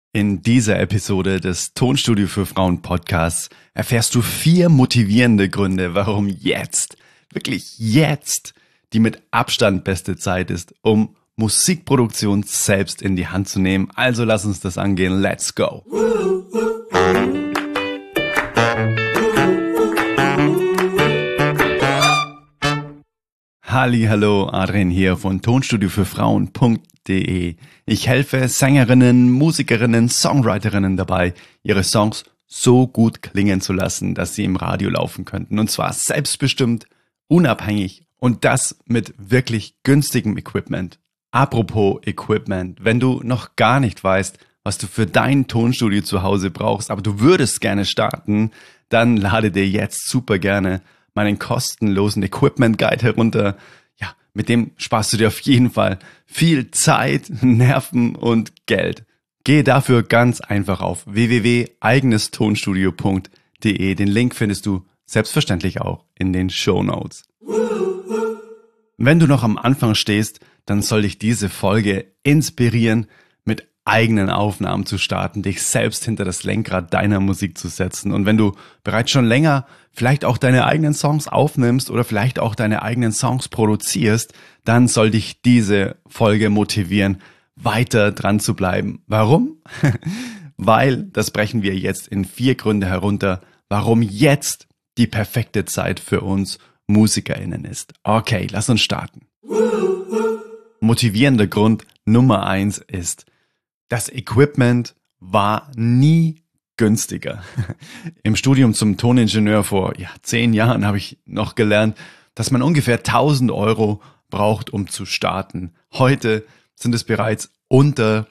In dieser Episode des Tonstudio für Frauen Podcasts erfährst du 4 motivierende Gründe, warum jetzt, wirklich jetzt, die mit Abstand beste Zeit ist, um Musikproduktion selbst in die Hand zu nehmen. Also lass uns das angehen. Let's go! Hallihallo, Adrian hier von Tonstudio für Frauen.de. Ich helfe Sängerinnen, Musikerinnen, Songwriterinnen dabei, ihre Songs so gut klingen zu lassen, dass sie im Radio laufen könnten. Und zwar selbstbestimmt, unabhängig und das mit wirklich günstigem Equipment. Apropos Equipment, wenn du noch gar nicht weißt, was du für dein Tonstudio zu Hause brauchst, aber du würdest gerne starten, dann lade dir jetzt super gerne meinen kostenlosen Equipment Guide herunter. Ja, mit dem sparst du dir auf jeden Fall viel Zeit, Nerven und Geld. Gehe dafür ganz einfach auf www.eigenestonstudio.de. Den Link findest du selbstverständlich auch in den Shownotes. Wenn du noch am Anfang stehst, dann soll dich diese Folge inspirieren, mit eigenen Aufnahmen zu starten, dich selbst hinter das Lenkrad deiner Musik zu setzen. Und wenn du bereits schon länger vielleicht auch deine eigenen Songs aufnimmst oder vielleicht auch deine eigenen Songs produzierst, dann soll dich diese Folge motivieren, weiter dran zu bleiben. Warum? Weil, das brechen wir jetzt in 4 Gründe herunter, warum jetzt die perfekte Zeit für uns MusikerInnen ist. Okay, lass uns starten. Motivierender Grund Nummer 1 ist, das Equipment war nie günstiger. Im Studium zum Toningenieur vor 10 Jahren habe ich noch gelernt, dass man ungefähr 1.000 Euro braucht, um zu starten. Heute sind es bereits unter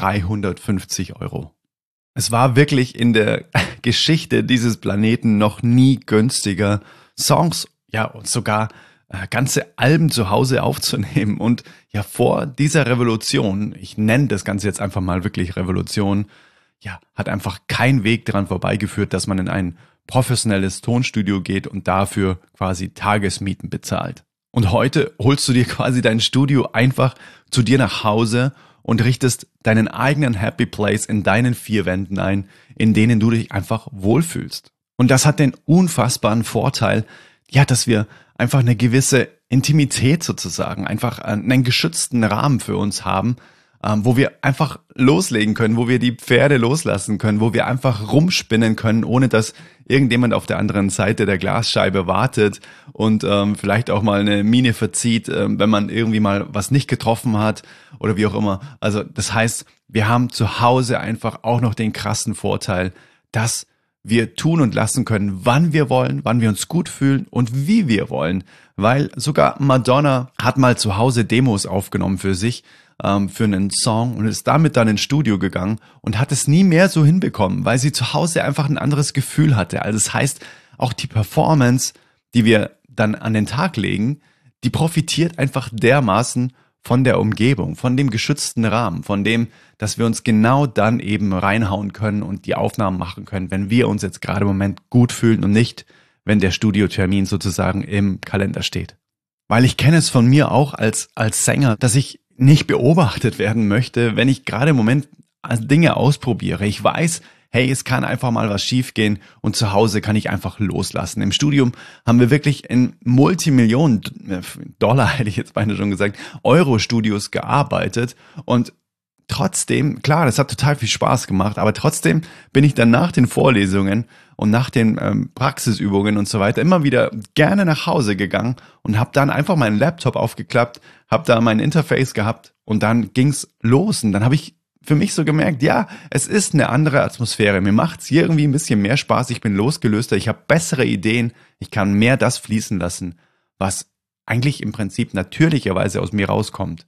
350 Euro. Es war wirklich in der Geschichte dieses Planeten noch nie günstiger, Songs, und sogar ganze Alben zu Hause aufzunehmen. Und vor dieser Revolution, ich nenne das Ganze jetzt einfach mal wirklich Revolution, hat einfach kein Weg daran vorbeigeführt, dass man in ein professionelles Tonstudio geht und dafür quasi Tagesmieten bezahlt. Und heute holst du dir quasi dein Studio einfach zu dir nach Hause und richtest deinen eigenen Happy Place in deinen 4 Wänden ein, in denen du dich einfach wohlfühlst. Und das hat den unfassbaren Vorteil, dass wir einfach eine gewisse Intimität sozusagen, einfach einen geschützten Rahmen für uns haben, wo wir einfach loslegen können, wo wir die Pferde loslassen können, wo wir einfach rumspinnen können, ohne dass irgendjemand auf der anderen Seite der Glasscheibe wartet und vielleicht auch mal eine Miene verzieht, wenn man irgendwie mal was nicht getroffen hat oder wie auch immer. Also das heißt, wir haben zu Hause einfach auch noch den krassen Vorteil, dass wir tun und lassen können, wann wir wollen, wann wir uns gut fühlen und wie wir wollen. Weil sogar Madonna hat mal zu Hause Demos aufgenommen für sich, für einen Song und ist damit dann ins Studio gegangen und hat es nie mehr so hinbekommen, weil sie zu Hause einfach ein anderes Gefühl hatte. Also das heißt, auch die Performance, die wir dann an den Tag legen, die profitiert einfach dermaßen von der Umgebung, von dem geschützten Rahmen, von dem, dass wir uns genau dann eben reinhauen können und die Aufnahmen machen können, wenn wir uns jetzt gerade im Moment gut fühlen und nicht, wenn der Studiotermin sozusagen im Kalender steht. Weil ich kenne es von mir auch als Sänger, dass ich nicht beobachtet werden möchte, wenn ich gerade im Moment Dinge ausprobiere. Ich weiß, hey, es kann einfach mal was schiefgehen und zu Hause kann ich einfach loslassen. Im Studium haben wir wirklich in Multimillionen Dollar, hätte ich jetzt beinahe schon gesagt, Euro-Studios gearbeitet und trotzdem, klar, das hat total viel Spaß gemacht, aber trotzdem bin ich dann nach den Vorlesungen und nach den Praxisübungen und so weiter immer wieder gerne nach Hause gegangen und habe dann einfach meinen Laptop aufgeklappt, habe da mein Interface gehabt und dann ging's los und dann habe ich für mich so gemerkt, es ist eine andere Atmosphäre. Mir macht's hier irgendwie ein bisschen mehr Spaß. Ich bin losgelöster, ich habe bessere Ideen, ich kann mehr das fließen lassen, was eigentlich im Prinzip natürlicherweise aus mir rauskommt.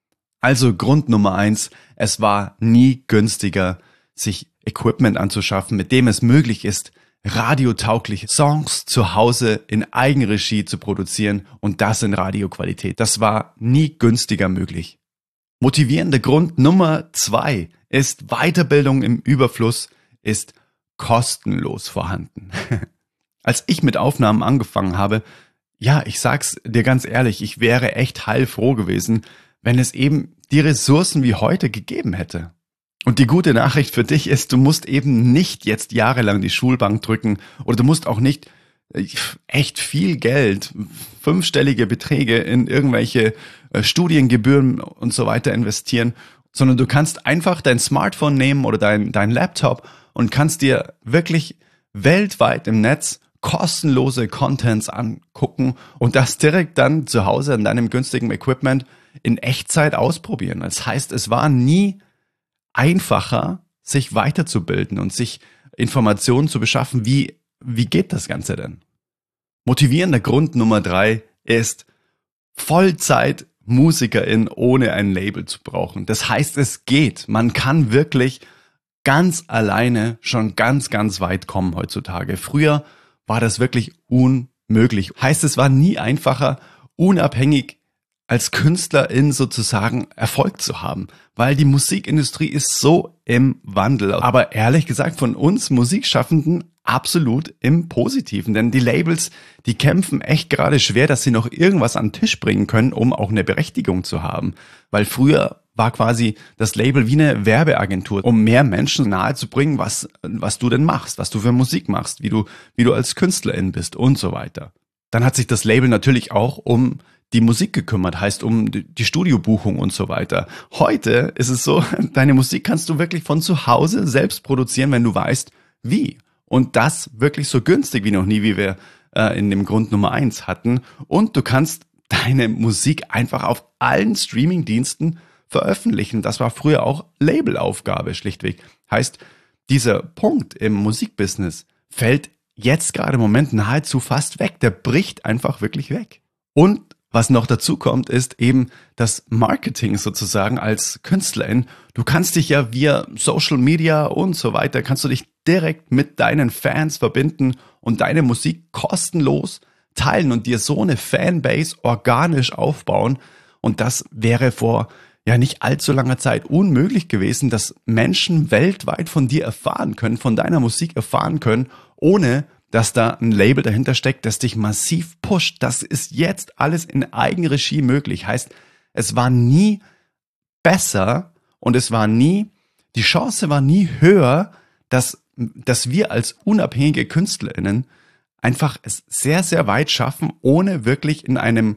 Also Grund Nummer 1, es war nie günstiger, sich Equipment anzuschaffen, mit dem es möglich ist, radiotaugliche Songs zu Hause in Eigenregie zu produzieren und das in Radioqualität. Das war nie günstiger möglich. Motivierender Grund Nummer 2 ist, Weiterbildung im Überfluss ist kostenlos vorhanden. Als ich mit Aufnahmen angefangen habe, ich sag's dir ganz ehrlich, ich wäre echt heilfroh gewesen, wenn es eben die Ressourcen wie heute gegeben hätte. Und die gute Nachricht für dich ist, du musst eben nicht jetzt jahrelang die Schulbank drücken oder du musst auch nicht echt viel Geld, fünfstellige Beträge in irgendwelche Studiengebühren und so weiter investieren, sondern du kannst einfach dein Smartphone nehmen oder dein Laptop und kannst dir wirklich weltweit im Netz kostenlose Contents angucken und das direkt dann zu Hause an deinem günstigen Equipment in Echtzeit ausprobieren. Das heißt, es war nie einfacher, sich weiterzubilden und sich Informationen zu beschaffen, wie geht das Ganze denn? Motivierender Grund Nummer 3 ist Vollzeit-Musikerin ohne ein Label zu brauchen. Das heißt, es geht. Man kann wirklich ganz alleine schon ganz, ganz weit kommen heutzutage. Früher war das wirklich unmöglich. Heißt, es war nie einfacher, unabhängig als Künstlerin sozusagen Erfolg zu haben, weil die Musikindustrie ist so im Wandel. Aber ehrlich gesagt von uns Musikschaffenden absolut im Positiven, denn die Labels, die kämpfen echt gerade schwer, dass sie noch irgendwas an den Tisch bringen können, um auch eine Berechtigung zu haben. Weil früher war quasi das Label wie eine Werbeagentur, um mehr Menschen nahezubringen, was du denn machst, was du für Musik machst, wie du als Künstlerin bist und so weiter. Dann hat sich das Label natürlich auch um die Musik gekümmert, heißt um die Studiobuchung und so weiter. Heute ist es so, deine Musik kannst du wirklich von zu Hause selbst produzieren, wenn du weißt, wie. Und das wirklich so günstig wie noch nie, wie wir in dem Grund Nummer 1 hatten. Und du kannst deine Musik einfach auf allen Streamingdiensten veröffentlichen. Das war früher auch Labelaufgabe schlichtweg. Heißt, dieser Punkt im Musikbusiness fällt jetzt gerade im Moment nahezu fast weg. Der bricht einfach wirklich weg. Und was noch dazu kommt, ist eben das Marketing sozusagen als Künstlerin. Du kannst dich ja via Social Media und so weiter, kannst du dich direkt mit deinen Fans verbinden und deine Musik kostenlos teilen und dir so eine Fanbase organisch aufbauen. Und das wäre vor nicht allzu langer Zeit unmöglich gewesen, dass Menschen weltweit von dir erfahren können, von deiner Musik erfahren können, ohne dass da ein Label dahinter steckt, das dich massiv pusht. Das ist jetzt alles in Eigenregie möglich. Heißt, es war nie besser und die Chance war nie höher, dass wir als unabhängige KünstlerInnen einfach es sehr, sehr weit schaffen, ohne wirklich in einem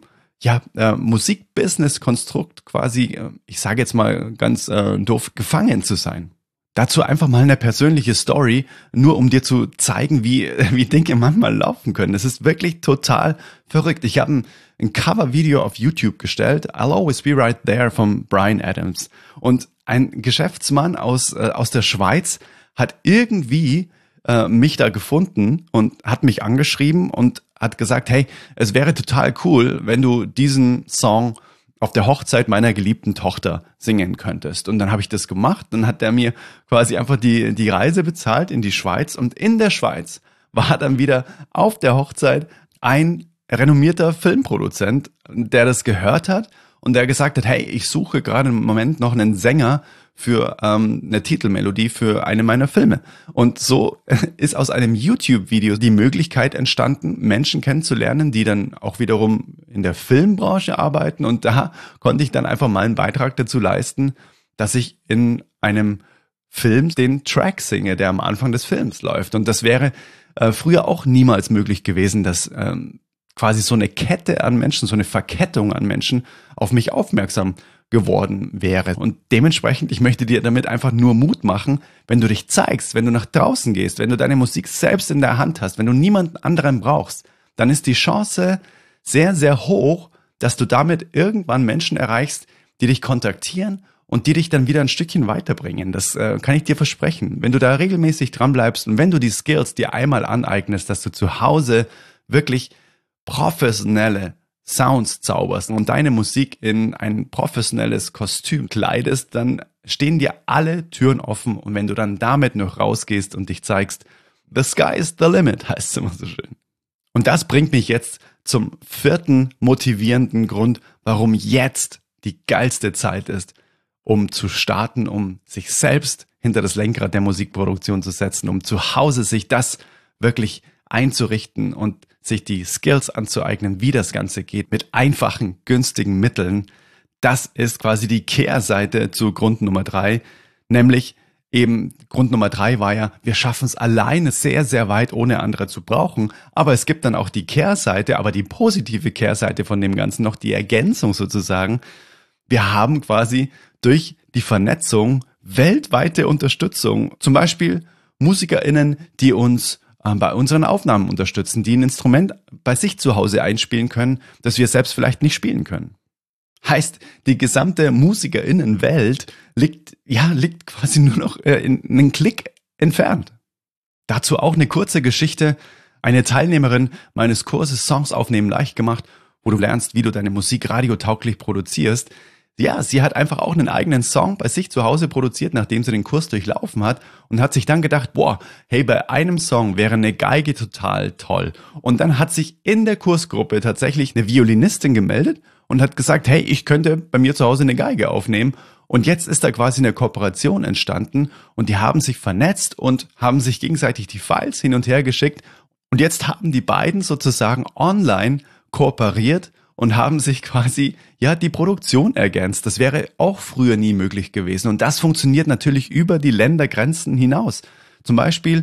Musikbusiness-Konstrukt quasi, ich sage jetzt mal ganz doof, gefangen zu sein. Dazu einfach mal eine persönliche Story, nur um dir zu zeigen, wie Dinge manchmal laufen können. Das ist wirklich total verrückt. Ich habe ein Cover-Video auf YouTube gestellt, I'll Always Be Right There von Bryan Adams. Und ein Geschäftsmann aus der Schweiz hat irgendwie mich da gefunden und hat mich angeschrieben und hat gesagt, hey, es wäre total cool, wenn du diesen Song auf der Hochzeit meiner geliebten Tochter singen könntest. Und dann habe ich das gemacht. Dann hat der mir quasi einfach die Reise bezahlt in die Schweiz. Und in der Schweiz war dann wieder auf der Hochzeit ein renommierter Filmproduzent, der das gehört hat und der gesagt hat, hey, ich suche gerade im Moment noch einen Sänger für eine Titelmelodie für eine meiner Filme. Und so ist aus einem YouTube-Video die Möglichkeit entstanden, Menschen kennenzulernen, die dann auch wiederum in der Filmbranche arbeiten. Und da konnte ich dann einfach mal einen Beitrag dazu leisten, dass ich in einem Film den Track singe, der am Anfang des Films läuft. Und das wäre früher auch niemals möglich gewesen, dass quasi so eine Kette an Menschen, so eine Verkettung an Menschen auf mich aufmerksam geworden wäre. Und dementsprechend, ich möchte dir damit einfach nur Mut machen, wenn du dich zeigst, wenn du nach draußen gehst, wenn du deine Musik selbst in der Hand hast, wenn du niemanden anderen brauchst, dann ist die Chance sehr, sehr hoch, dass du damit irgendwann Menschen erreichst, die dich kontaktieren und die dich dann wieder ein Stückchen weiterbringen. Das kann ich dir versprechen. Wenn du da regelmäßig dran bleibst und wenn du die Skills dir einmal aneignest, dass du zu Hause wirklich professionelle Sounds zauberst und deine Musik in ein professionelles Kostüm kleidest, dann stehen dir alle Türen offen und wenn du dann damit noch rausgehst und dich zeigst, the sky is the limit, heißt es immer so schön. Und das bringt mich jetzt zum 4. motivierenden Grund, warum jetzt die geilste Zeit ist, um zu starten, um sich selbst hinter das Lenkrad der Musikproduktion zu setzen, um zu Hause sich das wirklich einzurichten und sich die Skills anzueignen, wie das Ganze geht, mit einfachen, günstigen Mitteln. Das ist quasi die Kehrseite zu Grund Nummer 3. Nämlich eben Grund Nummer 3 war ja, wir schaffen es alleine sehr, sehr weit, ohne andere zu brauchen. Aber es gibt dann auch die Kehrseite, aber die positive Kehrseite von dem Ganzen noch, die Ergänzung sozusagen. Wir haben quasi durch die Vernetzung weltweite Unterstützung. Zum Beispiel MusikerInnen, die uns bei unseren Aufnahmen unterstützen, die ein Instrument bei sich zu Hause einspielen können, das wir selbst vielleicht nicht spielen können. Heißt, die gesamte MusikerInnen-Welt liegt quasi nur noch in einen Klick entfernt. Dazu auch eine kurze Geschichte. Eine Teilnehmerin meines Kurses Songs aufnehmen leicht gemacht, wo du lernst, wie du deine Musik radiotauglich produzierst. Ja, sie hat einfach auch einen eigenen Song bei sich zu Hause produziert, nachdem sie den Kurs durchlaufen hat und hat sich dann gedacht, boah, hey, bei einem Song wäre eine Geige total toll. Und dann hat sich in der Kursgruppe tatsächlich eine Violinistin gemeldet und hat gesagt, hey, ich könnte bei mir zu Hause eine Geige aufnehmen. Und jetzt ist da quasi eine Kooperation entstanden und die haben sich vernetzt und haben sich gegenseitig die Files hin und her geschickt. Und jetzt haben die beiden sozusagen online kooperiert und haben sich quasi, die Produktion ergänzt. Das wäre auch früher nie möglich gewesen. Und das funktioniert natürlich über die Ländergrenzen hinaus. Zum Beispiel,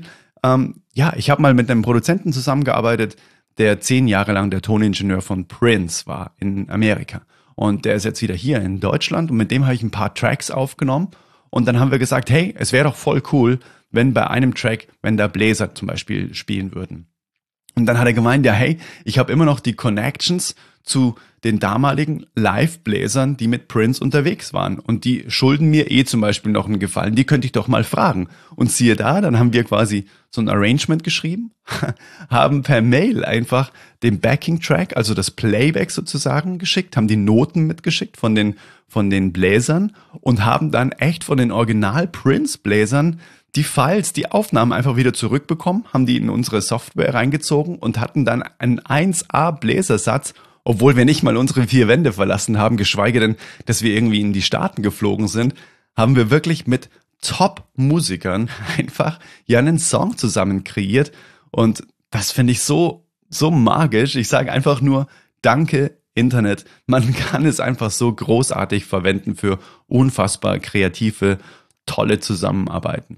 ich habe mal mit einem Produzenten zusammengearbeitet, der 10 Jahre lang der Toningenieur von Prince war in Amerika. Und der ist jetzt wieder hier in Deutschland und mit dem habe ich ein paar Tracks aufgenommen. Und dann haben wir gesagt, hey, es wäre doch voll cool, wenn bei einem Track, wenn da Bläser zum Beispiel spielen würden. Und dann hat er gemeint, hey, ich habe immer noch die Connections zu den damaligen Live-Bläsern, die mit Prince unterwegs waren. Und die schulden mir zum Beispiel noch einen Gefallen. Die könnte ich doch mal fragen. Und siehe da, dann haben wir quasi so ein Arrangement geschrieben, haben per Mail einfach den Backing-Track, also das Playback sozusagen geschickt, haben die Noten mitgeschickt von den Bläsern und haben dann echt von den Original-Prince-Bläsern die Files, die Aufnahmen einfach wieder zurückbekommen, haben die in unsere Software reingezogen und hatten dann einen 1A-Bläsersatz, obwohl wir nicht mal unsere 4 Wände verlassen haben, geschweige denn, dass wir irgendwie in die Staaten geflogen sind, haben wir wirklich mit Top-Musikern einfach einen Song zusammen kreiert. Und das finde ich so magisch. Ich sage einfach nur, danke Internet. Man kann es einfach so großartig verwenden für unfassbar kreative, tolle Zusammenarbeiten.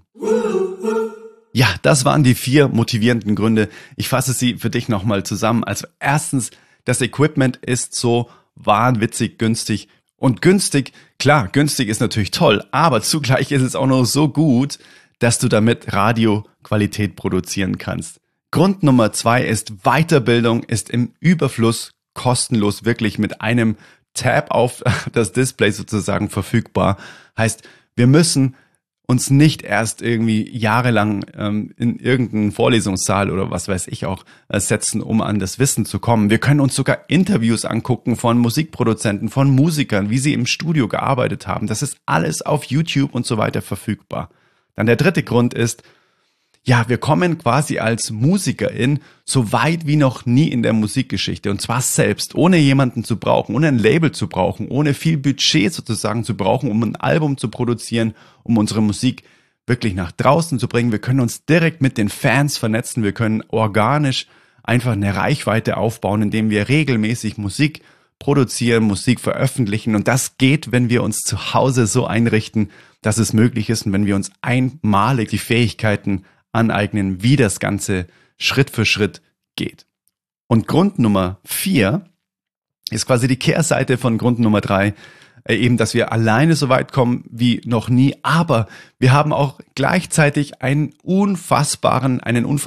Ja, das waren die 4 motivierenden Gründe. Ich fasse sie für dich nochmal zusammen. Also erstens, das Equipment ist so wahnwitzig günstig. Und günstig, klar, günstig ist natürlich toll, aber zugleich ist es auch noch so gut, dass du damit Radioqualität produzieren kannst. Grund Nummer 2 ist, Weiterbildung ist im Überfluss kostenlos, wirklich mit einem Tab auf das Display sozusagen verfügbar. Heißt, wir müssen uns nicht erst irgendwie jahrelang in irgendeinen Vorlesungssaal oder was weiß ich auch setzen, um an das Wissen zu kommen. Wir können uns sogar Interviews angucken von Musikproduzenten, von Musikern, wie sie im Studio gearbeitet haben. Das ist alles auf YouTube und so weiter verfügbar. Dann der dritte Grund ist, wir kommen quasi als Musikerin so weit wie noch nie in der Musikgeschichte. Und zwar selbst, ohne jemanden zu brauchen, ohne ein Label zu brauchen, ohne viel Budget sozusagen zu brauchen, um ein Album zu produzieren, um unsere Musik wirklich nach draußen zu bringen. Wir können uns direkt mit den Fans vernetzen. Wir können organisch einfach eine Reichweite aufbauen, indem wir regelmäßig Musik produzieren, Musik veröffentlichen. Und das geht, wenn wir uns zu Hause so einrichten, dass es möglich ist und wenn wir uns einmalig die Fähigkeiten aneignen, wie das Ganze Schritt für Schritt geht. Und Grund Nummer 4 ist quasi die Kehrseite von Grund Nummer 3, eben, dass wir alleine so weit kommen wie noch nie, aber wir haben auch gleichzeitig einen unfassbaren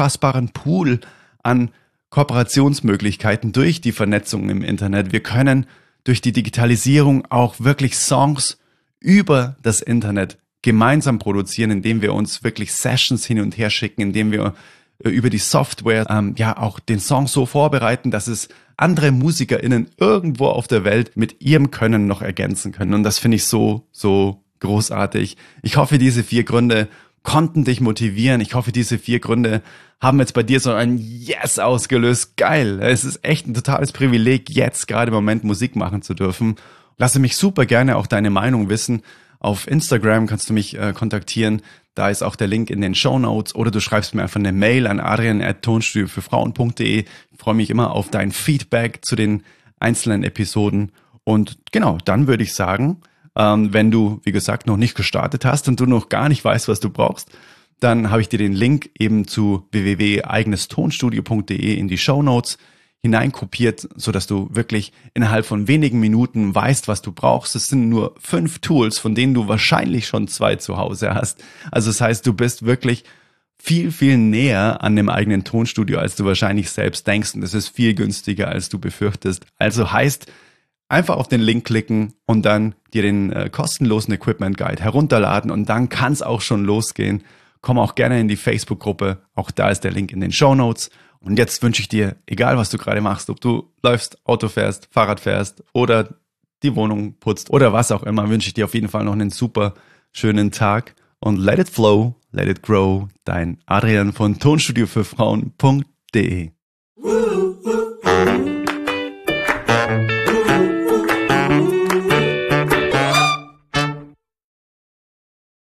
Pool an Kooperationsmöglichkeiten durch die Vernetzung im Internet. Wir können durch die Digitalisierung auch wirklich Songs über das Internet gemeinsam produzieren, indem wir uns wirklich Sessions hin und her schicken, indem wir über die Software auch den Song so vorbereiten, dass es andere MusikerInnen irgendwo auf der Welt mit ihrem Können noch ergänzen können. Und das finde ich so großartig. Ich hoffe, diese 4 Gründe konnten dich motivieren. Ich hoffe, diese 4 Gründe haben jetzt bei dir so ein Yes ausgelöst. Geil. Es ist echt ein totales Privileg, jetzt gerade im Moment Musik machen zu dürfen. Lasse mich super gerne auch deine Meinung wissen. Auf Instagram kannst du mich kontaktieren. Da ist auch der Link in den Shownotes. Oder du schreibst mir einfach eine Mail an adrian@tonstudiofürfrauen.de. Ich freue mich immer auf dein Feedback zu den einzelnen Episoden. Und genau, dann würde ich sagen, Wenn du, wie gesagt, noch nicht gestartet hast und du noch gar nicht weißt, was du brauchst, dann habe ich dir den Link eben zu www.eigenestonstudio.de in die Shownotes hineinkopiert, sodass du wirklich innerhalb von wenigen Minuten weißt, was du brauchst. Es sind nur 5 Tools, von denen du wahrscheinlich schon 2 zu Hause hast. Also das heißt, du bist wirklich viel, viel näher an dem eigenen Tonstudio, als du wahrscheinlich selbst denkst. Und es ist viel günstiger, als du befürchtest. Also heißt, einfach auf den Link klicken und dann dir den kostenlosen Equipment Guide herunterladen und dann kann es auch schon losgehen. Komm auch gerne in die Facebook-Gruppe. Auch da ist der Link in den Shownotes. Und jetzt wünsche ich dir, egal was du gerade machst, ob du läufst, Auto fährst, Fahrrad fährst oder die Wohnung putzt oder was auch immer, wünsche ich dir auf jeden Fall noch einen super schönen Tag. Und let it flow, let it grow. Dein Adrian von tonstudiofürfrauen.de.